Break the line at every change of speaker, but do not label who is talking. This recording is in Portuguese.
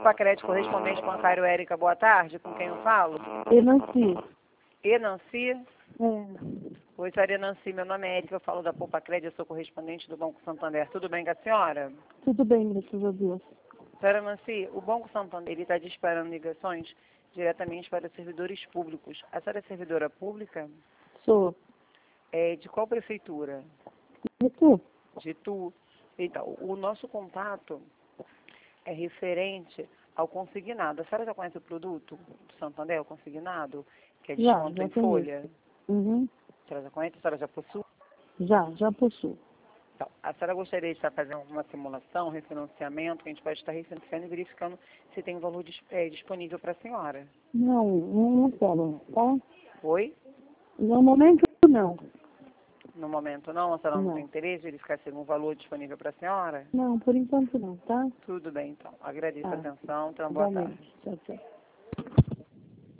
Poupa Crédito, correspondente bancário Érica, boa tarde, com quem eu falo?
Enanci.
Enanci?
É.
Oi, senhora Enanci, meu nome é Érica, eu falo da Poupa Crédito, eu sou correspondente do Banco Santander. Tudo bem com a senhora?
Tudo bem, graças a Deus.
Senhora Enanci, o Banco Santander está disparando ligações diretamente para servidores públicos. A senhora é servidora pública?
Sou.
De qual prefeitura?
E tu?
De Itu. Então, o nosso contato é referente ao consignado. A senhora já conhece o produto do Santander, o consignado, que é desconto
Já
em
conheço.
folha?
Uhum.
A senhora já conhece? A senhora já possui?
Já possuo.
Então, a senhora gostaria de estar fazendo uma simulação, um refinanciamento, que a gente pode estar refinanciando e verificando se tem um valor disponível para a senhora.
Não quero, tá?
Oi?
No momento, não.
No momento não? A senhora não
Não.
tem interesse em verificar se tem um valor disponível para a senhora?
Não, por enquanto não, tá?
Tudo bem, então. Agradeço a
Ah,
atenção. Tenha uma boa
igualmente.
tarde.
Tchau, tchau.